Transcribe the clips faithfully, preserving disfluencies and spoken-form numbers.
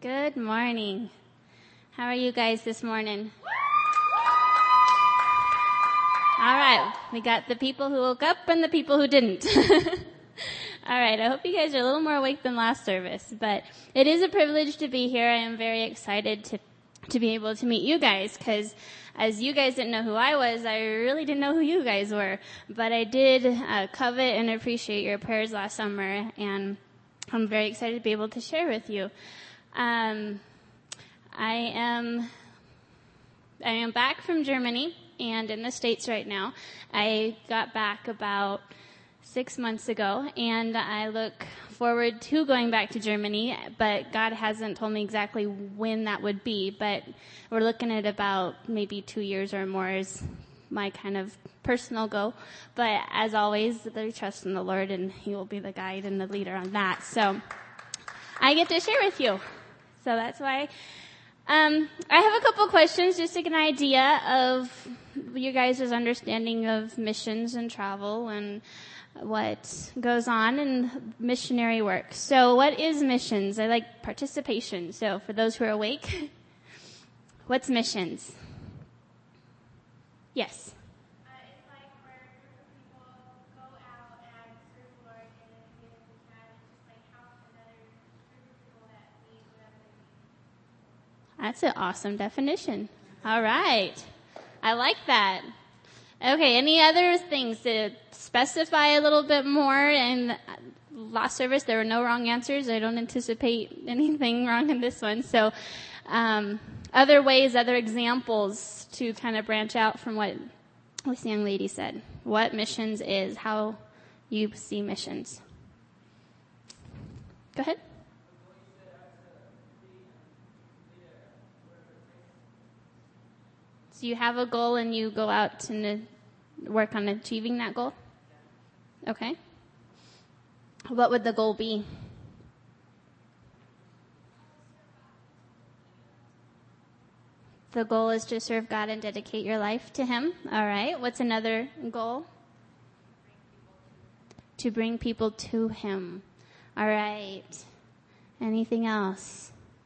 Good morning. How are you guys this morning? All right. We got the people who woke up and the people who didn't. All right. I hope you guys are a little more awake than last service, but it is a privilege to be here. I am very excited to to be able to meet you guys, because as you guys didn't know who I was, I really didn't know who you guys were. But I did uh, covet and appreciate your prayers last summer, and I'm very excited to be able to share with you. Um, I am I am back from Germany and in the States right now. I got back about six months ago, and I look forward to going back to Germany, but God hasn't told me exactly when that would be, but we're looking at about maybe two years or more is my kind of personal goal. But as always, I trust in the Lord, and He will be the guide and the leader on that. So I get to share with you. So that's why um, I have a couple questions just to get an idea of you guys' understanding of missions and travel and what goes on in missionary work. So what is missions? I like participation. So for those who are awake, what's missions? Yes. Uh, it's like where a group of people go out and serve the Lord in a community we can, and just like help another group of people that need whatever they need. That's an awesome definition. All right. I like that. Okay, any other things to specify a little bit more? In last service, there were no wrong answers. I don't anticipate anything wrong in this one. So, um, other ways, other examples to kind of branch out from what this young lady said. What missions is, how you see missions. Go ahead. So you have a goal and you go out and work on achieving that goal? Okay. What would the goal be? The goal is to serve God and dedicate your life to Him. All right. What's another goal? To bring people to Him. All right. Anything else?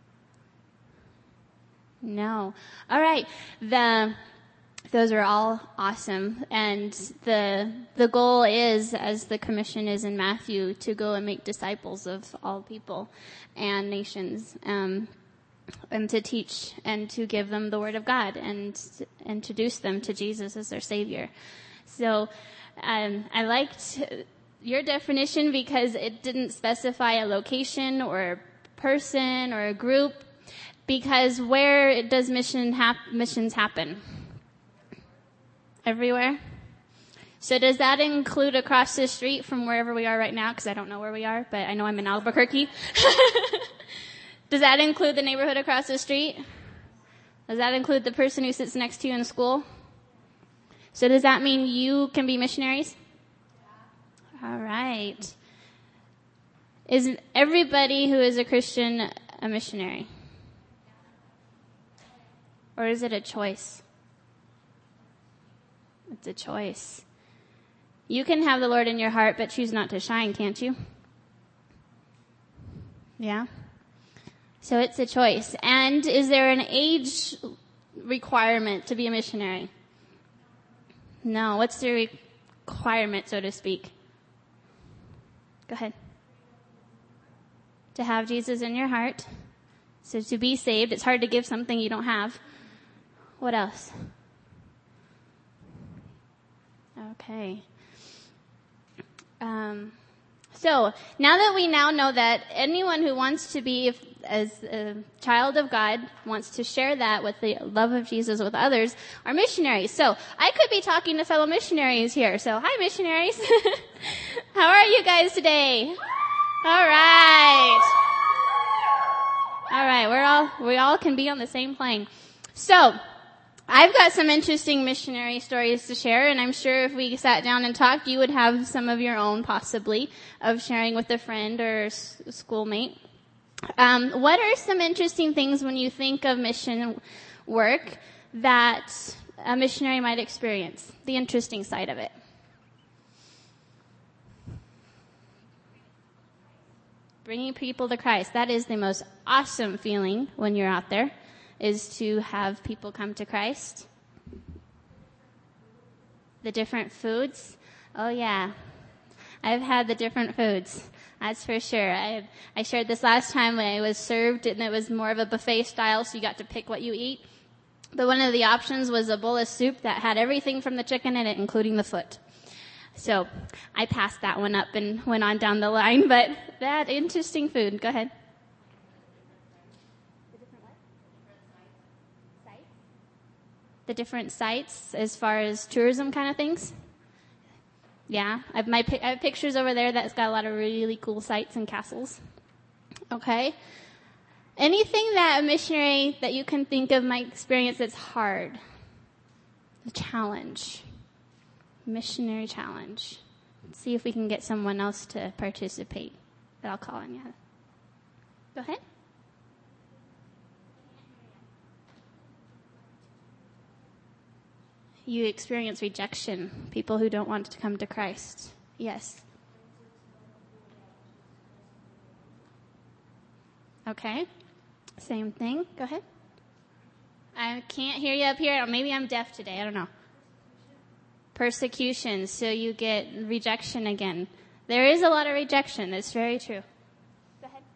No. All right. The, those are all awesome. And the, the goal is, as the commission is in Matthew, to go and make disciples of all people and nations, um, and to teach and to give them the word of God and introduce them to Jesus as their Savior. So, um, I liked your definition because it didn't specify a location or a person or a group. Because where does mission hap- missions happen? Everywhere? So does that include across the street from wherever we are right now? Because I don't know where we are, but I know I'm in Albuquerque. Does that include the neighborhood across the street? Does that include the person who sits next to you in school? So does that mean you can be missionaries? All right. Is everybody who is a Christian a missionary? Or is it a choice? It's a choice. You can have the Lord in your heart, but choose not to shine, can't you? Yeah? So it's a choice. And is there an age requirement to be a missionary? No. What's the requirement, so to speak? Go ahead. To have Jesus in your heart. So to be saved, it's hard to give something you don't have. What else? Okay. Um, so now that we now know that anyone who wants to be, if, as a child of God, wants to share that with the love of Jesus with others, are missionaries. So I could be talking to fellow missionaries here. So hi, missionaries. How are you guys today? All right. All right. We're all we all can be on the same plane. So I've got some interesting missionary stories to share, and I'm sure if we sat down and talked, you would have some of your own, possibly, of sharing with a friend or a schoolmate. Um, what are some interesting things when you think of mission work that a missionary might experience? The interesting side of it. bringing people to Christ. That is the most awesome feeling when you're out there, is to have people come to Christ. The different foods. Oh yeah. I've had the different foods. That's for sure. I I shared this last time when I was served, and it was more of a buffet style, so you got to pick what you eat. But one of the options was a bowl of soup that had everything from the chicken in it, including the foot. So I passed that one up and went on down the line, but that interesting food. Go ahead. The different what? Sites? The different sites as far as tourism kind of things? Yeah, I have, my, I have pictures over there that's got a lot of really cool sites and castles. Okay. Anything that a missionary that you can think of might experience that's hard. A challenge. Missionary challenge. Let's see if we can get someone else to participate. But I'll call on you. Go ahead. You experience rejection. People who don't want to come to Christ. Yes. Okay. Same thing. Go ahead. I can't hear you up here. Or maybe I'm deaf today. I don't know. Persecution. So you get rejection again. There is a lot of rejection. That's very true. Go ahead.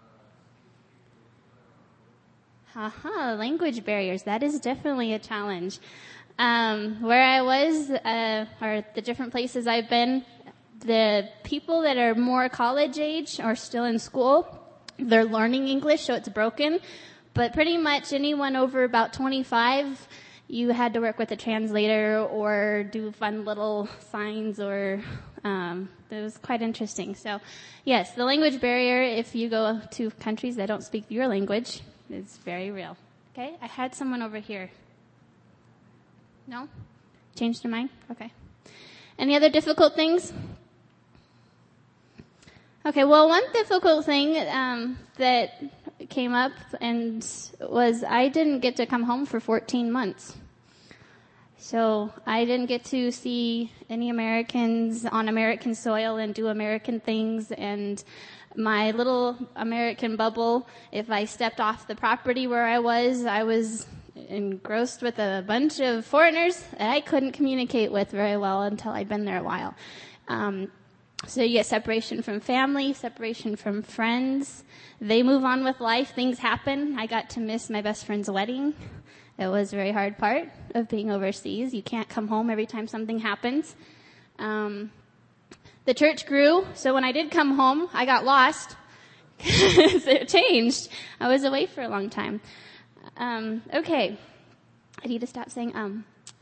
Haha, language barriers. That is definitely a challenge. Um, where I was, uh, or the different places I've been, the people that are more college age are still in school. They're learning English, so it's broken. But pretty much anyone over about twenty-five, you had to work with a translator or do fun little signs, or um, it was quite interesting. So, yes, the language barrier, if you go to countries that don't speak your language, is very real. Okay, I had someone over here. No? Changed your mind? Okay. Any other difficult things? Okay, well, one difficult thing um, that came up and was I didn't get to come home for fourteen months. So I didn't get to see any Americans on American soil and do American things. And my little American bubble, if I stepped off the property where I was, I was engrossed with a bunch of foreigners that I couldn't communicate with very well until I'd been there a while. Um, so you get separation from family, separation from friends. They move on with life. Things happen. I got to miss my best friend's wedding. It was a very hard part of being overseas. You can't come home every time something happens. Um, the church grew, so when I did come home, I got lost because it changed. I was away for a long time. Um, okay. I need to stop saying um.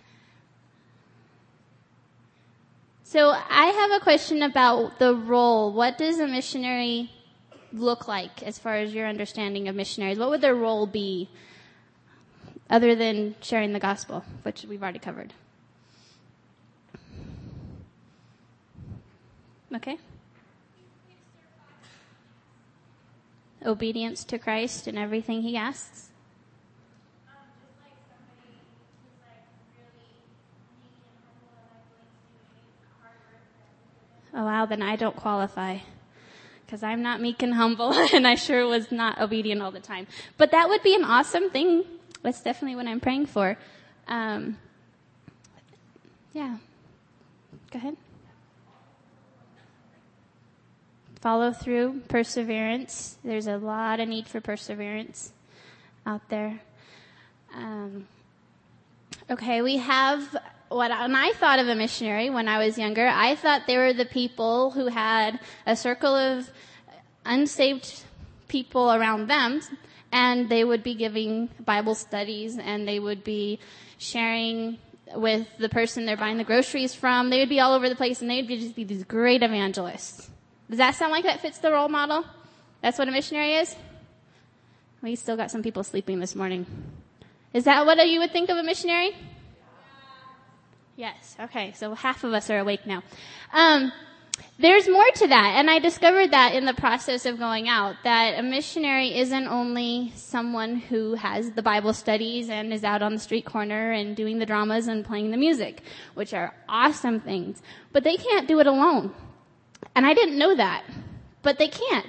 So I have a question about the role. What does a missionary look like as far as your understanding of missionaries? What would their role be other than sharing the gospel, which we've already covered? Okay. Obedience to Christ in everything he asks. Oh, wow, then I don't qualify because I'm not meek and humble, and I sure was not obedient all the time. But that would be an awesome thing. That's definitely what I'm praying for. Um, yeah. Go ahead. Follow through, perseverance. There's a lot of need for perseverance out there. Um, okay, we have... What when I thought of a missionary when I was younger, I thought they were the people who had a circle of unsaved people around them, and they would be giving Bible studies, and they would be sharing with the person they're buying the groceries from. They would be all over the place, and they would be just be these great evangelists. Does that sound like that fits the role model? That's what a missionary is? We still got some people sleeping this morning. Is that what you would think of a missionary? Yes. Okay. So half of us are awake now. Um, there's more to that. And I discovered that in the process of going out, that a missionary isn't only someone who has the Bible studies and is out on the street corner and doing the dramas and playing the music, which are awesome things, but they can't do it alone. And I didn't know that, but they can't.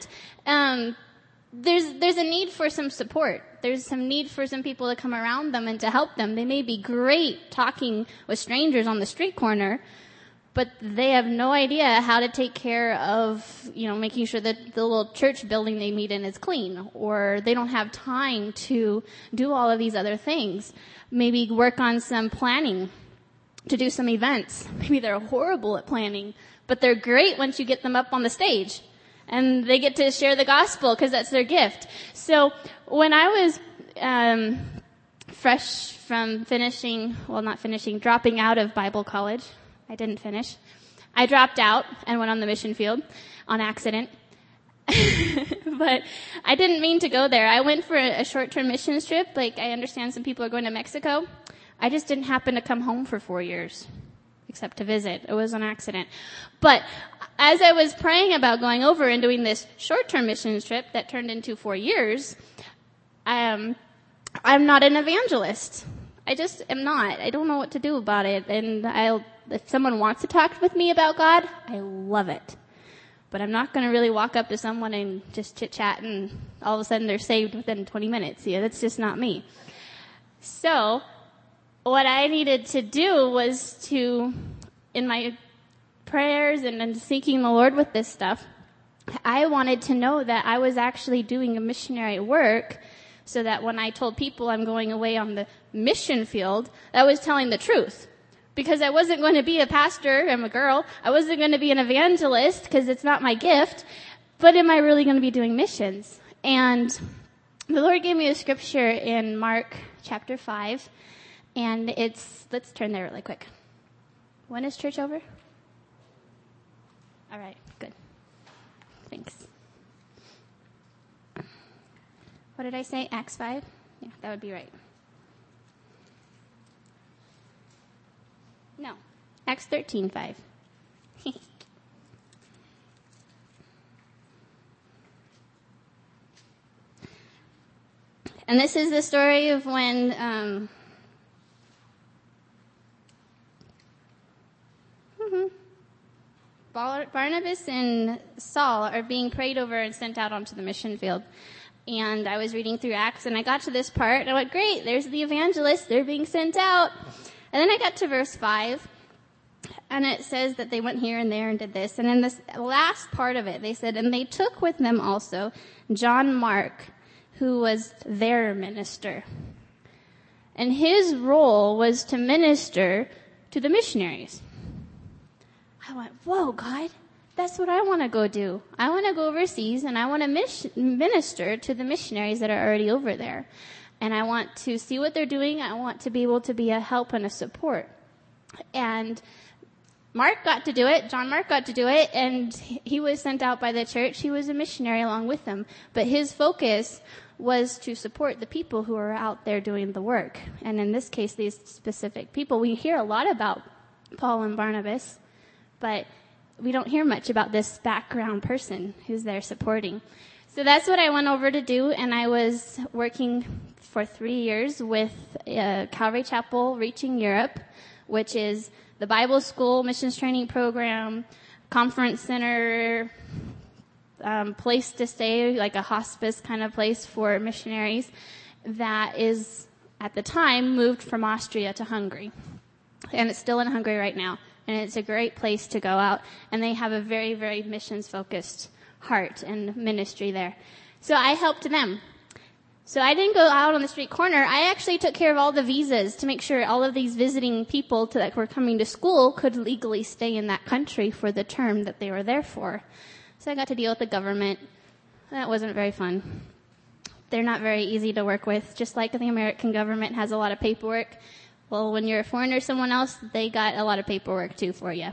um, there's, there's a need for some support. There's some need for some people to come around them and to help them. They may be great talking with strangers on the street corner, but they have no idea how to take care of, you know, making sure that the little church building they meet in is clean, or they don't have time to do all of these other things. Maybe work on some planning to do some events. Maybe they're horrible at planning, but they're great once you get them up on the stage and they get to share the gospel because that's their gift. So when I was um fresh from finishing, well, not finishing, dropping out of Bible college, I didn't finish. I dropped out and went on the mission field on accident. But I didn't mean to go there. I went for a, a short-term mission trip. Like, I understand some people are going to Mexico. I just didn't happen to come home for four years, except to visit. It was an accident. But as I was praying about going over and doing this short-term mission trip that turned into four years, um, I'm not an evangelist. I just am not. I don't know what to do about it. And I'll, if someone wants to talk with me about God, I love it. But I'm not going to really walk up to someone and just chit-chat and all of a sudden they're saved within twenty minutes. Yeah, that's just not me. So what I needed to do was to, in my prayers and, and seeking the Lord with this stuff, I wanted to know that I was actually doing a missionary work, so that when I told people I'm going away on the mission field, I was telling the truth. Because I wasn't going to be a pastor, I'm a girl, I wasn't going to be an evangelist because it's not my gift, but am I really going to be doing missions? And the Lord gave me a scripture in Mark chapter five, and it's, let's turn there really quick. When is church over? All right, good. Thanks. What did I say? Acts five? Yeah, that would be right. No, Acts thirteen five. And this is the story of when um, mm-hmm, Barnabas and Saul are being prayed over and sent out onto the mission field. And I was reading through Acts, and I got to this part, and I went, great, there's the evangelists, they're being sent out. And then I got to verse five, and it says that they went here and there and did this. And in this last part of it, they said, and they took with them also John Mark, who was their minister. And his role was to minister to the missionaries. I went, whoa, God, that's what I want to go do. I want to go overseas, and I want to mis- minister to the missionaries that are already over there. And I want to see what they're doing. I want to be able to be a help and a support. And Mark got to do it. John Mark got to do it. And he was sent out by the church. He was a missionary along with them. But his focus was to support the people who are out there doing the work. And in this case, these specific people. We hear a lot about Paul and Barnabas, but we don't hear much about this background person who's there supporting. So that's what I went over to do. And I was working for three years with uh, Calvary Chapel Reaching Europe, which is the Bible school, missions training program, conference center, um, place to stay, like a hospice kind of place for missionaries that is, at the time, moved from Austria to Hungary. And it's still in Hungary right now. And it's a great place to go out. And they have a very, very missions-focused heart and ministry there. So I helped them. So I didn't go out on the street corner. I actually took care of all the visas to make sure all of these visiting people to, that were coming to school could legally stay in that country for the term that they were there for. So I got to deal with the government. That wasn't very fun. They're not very easy to work with, just like the American government has a lot of paperwork. Well, when you're a foreigner, someone else, they got a lot of paperwork too for you.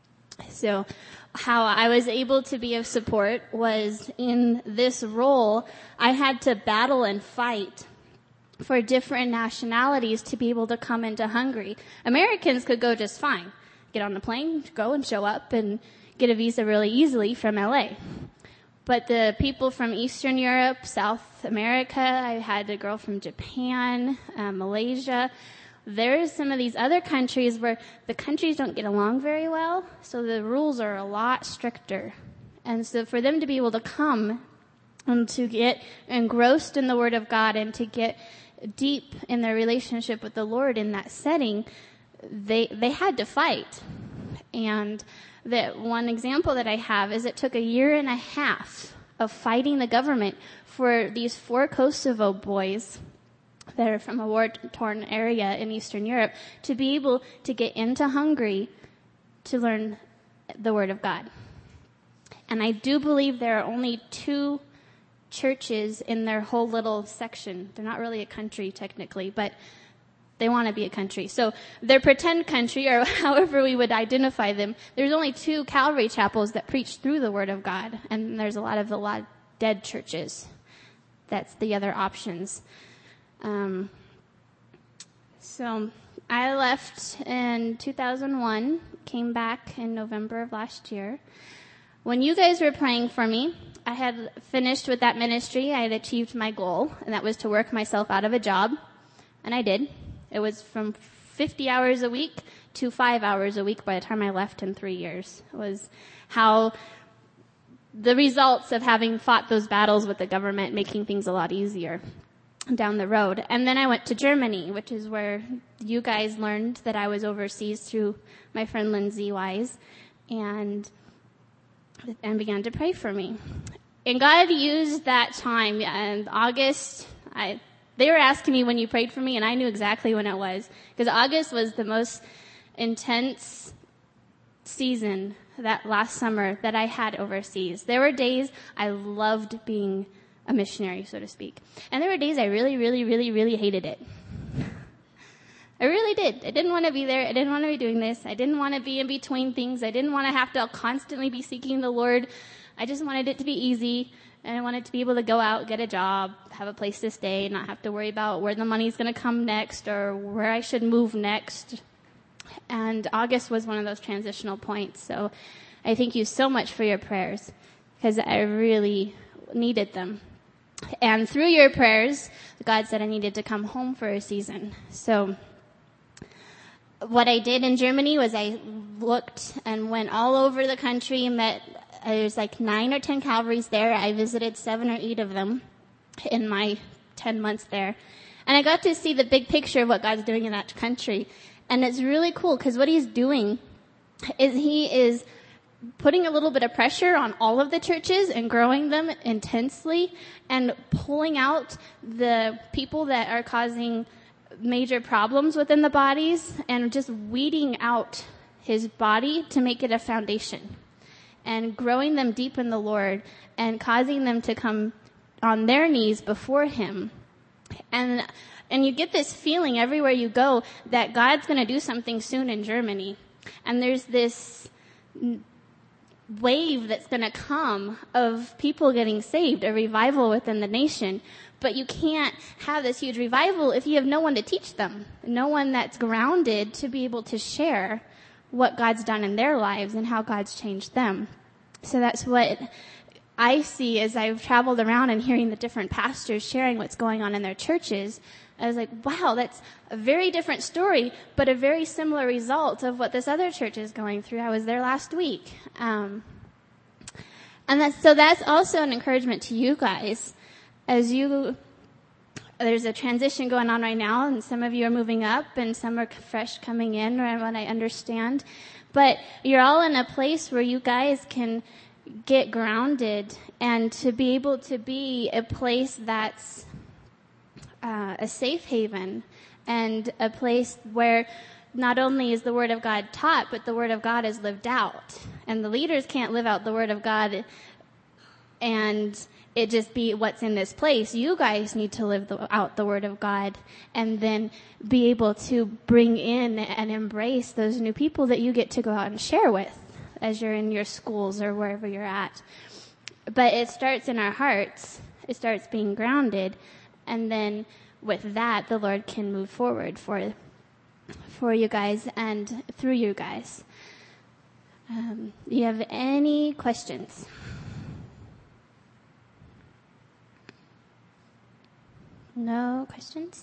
So how I was able to be of support was in this role, I had to battle and fight for different nationalities to be able to come into Hungary. Americans could go just fine. Get on the plane, go and show up and get a visa really easily from L A. But the people from Eastern Europe, South America, I had a girl from Japan, uh, Malaysia. There's some of these other countries where the countries don't get along very well, so the rules are a lot stricter. And so for them to be able to come and to get engrossed in the Word of God and to get deep in their relationship with the Lord in that setting, they they had to fight. And that one example that I have is it took a year and a half of fighting the government for these four Kosovo boys that are from a war-torn area in Eastern Europe to be able to get into Hungary to learn the Word of God. And I do believe there are only two churches in their whole little section. They're not really a country technically, but they want to be a country. So their pretend country, or however we would identify them, there's only two Calvary chapels that preach through the Word of God. And there's a lot of a lot of dead churches. That's the other options. Um, so I left in two thousand one, came back in November of last year. When you guys were praying for me, I had finished with that ministry. I had achieved my goal, and that was to work myself out of a job. And I did. It was from fifty hours a week to five hours a week by the time I left in three years. It was how the results of having fought those battles with the government, making things a lot easier down the road. And then I went to Germany, which is where you guys learned that I was overseas through my friend Lindsay Wise, and and began to pray for me. And God used that time in August. I they were asking me when you prayed for me, and I knew exactly when it was, because August was the most intense season that last summer that I had overseas. There were days I loved being a missionary, so to speak. And there were days I really, really, really, really hated it. I really did. I didn't want to be there. I didn't want to be doing this. I didn't want to be in between things. I didn't want to have to constantly be seeking the Lord. I just wanted it to be easy. And I wanted to be able to go out, get a job, have a place to stay, not have to worry about where the money's going to come next or where I should move next. And August was one of those transitional points. So I thank you so much for your prayers, because I really needed them. And through your prayers, God said I needed to come home for a season. So what I did in Germany was I looked and went all over the country, met, there's like nine or ten Calvaries there. I visited seven or eight of them in my ten months there. And I got to see the big picture of what God's doing in that country. And it's really cool, because what he's doing is he is putting a little bit of pressure on all of the churches and growing them intensely and pulling out the people that are causing major problems within the bodies and just weeding out his body to make it a foundation and growing them deep in the Lord and causing them to come on their knees before him. And and you get this feeling everywhere you go that God's going to do something soon in Germany. And there's this wave that's going to come of people getting saved, a revival within the nation. But you can't have this huge revival if you have no one to teach them, no one that's grounded to be able to share what God's done in their lives and how God's changed them. So that's what I see as I've traveled around and hearing the different pastors sharing what's going on in their churches. I was like, wow, that's a very different story, but a very similar result of what this other church is going through. I was there last week. Um, and that's, so that's also an encouragement to you guys. As you, there's a transition going on right now, and some of you are moving up, and some are fresh coming in, or what I understand. But you're all in a place where you guys can get grounded and to be able to be a place that's uh, a safe haven and a place where not only is the Word of God taught, but the Word of God is lived out. And the leaders can't live out the Word of God and it just be what's in this place. You guys need to live the, out the Word of God and then be able to bring in and embrace those new people that you get to go out and share with as you're in your schools or wherever you're at. But it starts in our hearts. It starts being grounded. And then with that, the Lord can move forward for for you guys and through you guys. Um, do you have any questions? No questions?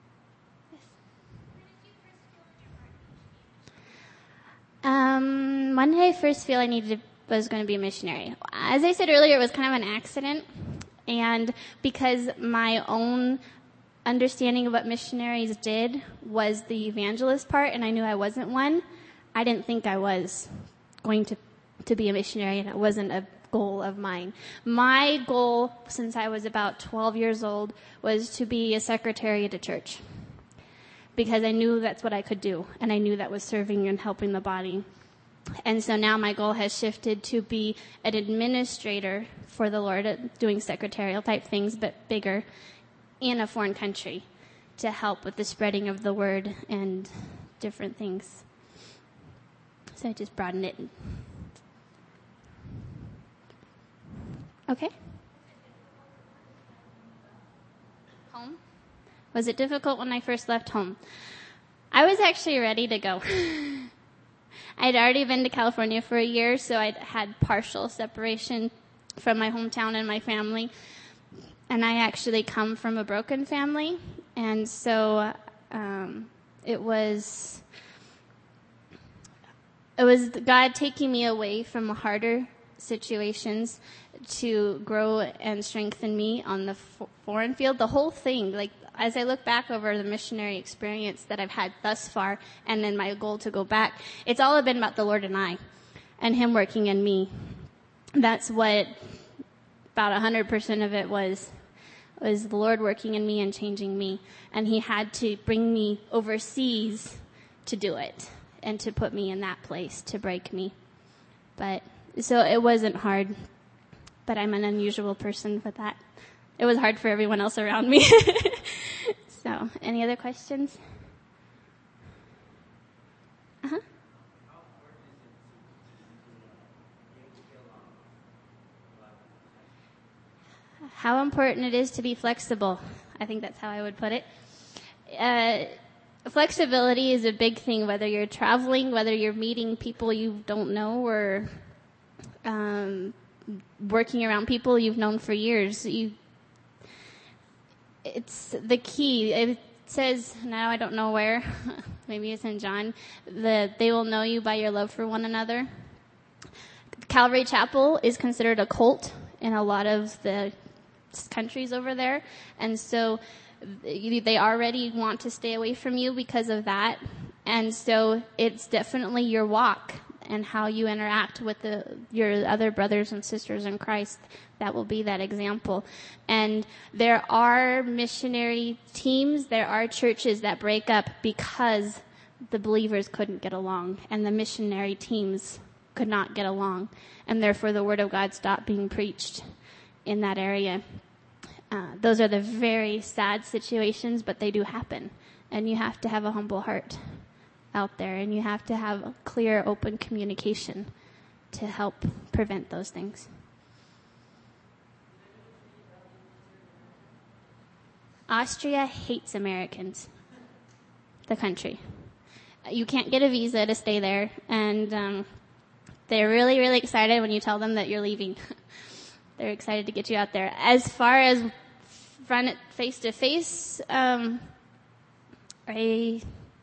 Um, when did I first feel I needed to, was going to be a missionary? As I said earlier, it was kind of an accident. And because my own understanding of what missionaries did was the evangelist part, and I knew I wasn't one, I didn't think I was going to, to be a missionary, and it wasn't a goal of mine. My goal, since I was about twelve years old, was to be a secretary at a church, because I knew that's what I could do, and I knew that was serving and helping the body. And so now my goal has shifted to be an administrator for the Lord, doing secretarial type things, but bigger, in a foreign country, to help with the spreading of the word and different things. So I just broadened it. Okay. Home? Was it difficult when I first left home? I was actually ready to go. I'd already been to California for a year, so I'd had partial separation from my hometown and my family. And I actually come from a broken family. And so um, it was it was God taking me away from harder situations to grow and strengthen me on the f- foreign field. The whole thing, like, as I look back over the missionary experience that I've had thus far, and then my goal to go back, it's all been about the Lord and I, and Him working in me. That's what about one hundred percent of it was, was the Lord working in me and changing me. And He had to bring me overseas to do it, and to put me in that place, to break me. But, so it wasn't hard, but I'm an unusual person with that. It was hard for everyone else around me. So, any other questions? Uh-huh. How important it is to be flexible. I think that's how I would put it. Uh, flexibility is a big thing, whether you're traveling, whether you're meeting people you don't know, or um, working around people you've known for years. You It's the key. It says, now I don't know where, maybe it's in John, that they will know you by your love for one another. Calvary Chapel is considered a cult in a lot of the countries over there. And so they already want to stay away from you because of that. And so it's definitely your walk and how you interact with the, your other brothers and sisters in Christ that will be that example. And there are missionary teams, there are churches that break up because the believers couldn't get along and the missionary teams could not get along, and therefore the Word of God stopped being preached in that area. Uh, those are the very sad situations, but they do happen. And you have to have a humble heart out there, and you have to have clear, open communication to help prevent those things. Austria hates Americans, the country. You can't get a visa to stay there, and um, they're really, really excited when you tell them that you're leaving. They're excited to get you out there. As far as run it face to face, um, I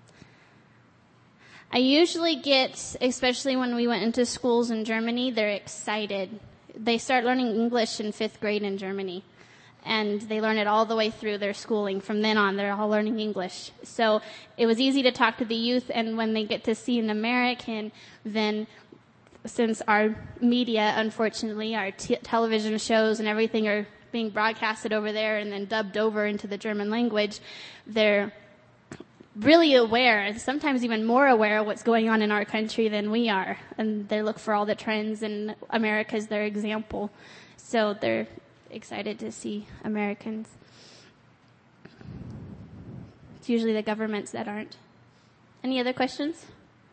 I usually get, especially when we went into schools in Germany, they're excited. They start learning English in fifth grade in Germany, and they learn it all the way through their schooling. From then on, they're all learning English. So it was easy to talk to the youth, and when they get to see an American, then since our media, unfortunately, our t- television shows and everything are being broadcasted over there and then dubbed over into the German language, they're really aware, and sometimes even more aware of what's going on in our country than we are. And they look for all the trends, and America's their example. So they're excited to see Americans. It's usually the governments that aren't. Any other questions?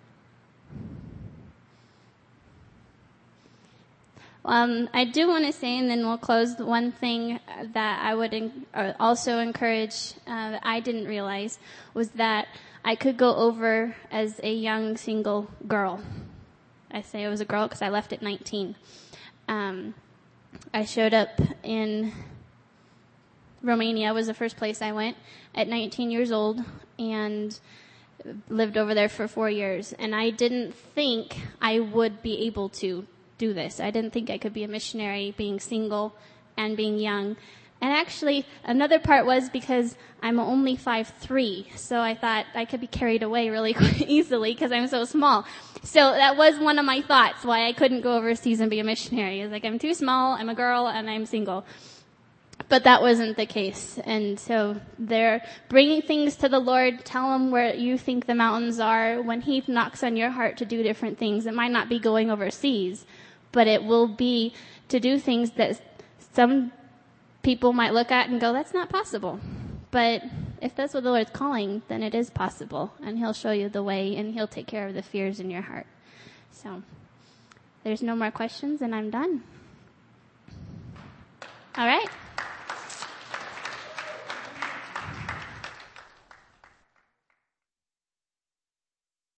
Um, I do want to say, and then we'll close, one thing that I would en- also encourage, uh, that I didn't realize, was that I could go over as a young single girl. I say I was a girl because I left at nineteen. Um, I showed up in Romania, was the first place I went, at nineteen years old, and lived over there for four years. And I didn't think I would be able to do this. I didn't think I could be a missionary being single and being young. And actually, another part was because I'm only five three, so I thought I could be carried away really easily because I'm so small. So that was one of my thoughts why I couldn't go overseas and be a missionary. It's like, I'm too small, I'm a girl, and I'm single. But that wasn't the case. And so they're bringing things to the Lord. Tell him where you think the mountains are. When he knocks on your heart to do different things, it might not be going overseas, but it will be to do things that some people might look at and go, that's not possible. But if that's what the Lord's calling, then it is possible. And he'll show you the way, and he'll take care of the fears in your heart. So there's no more questions, and I'm done. All right.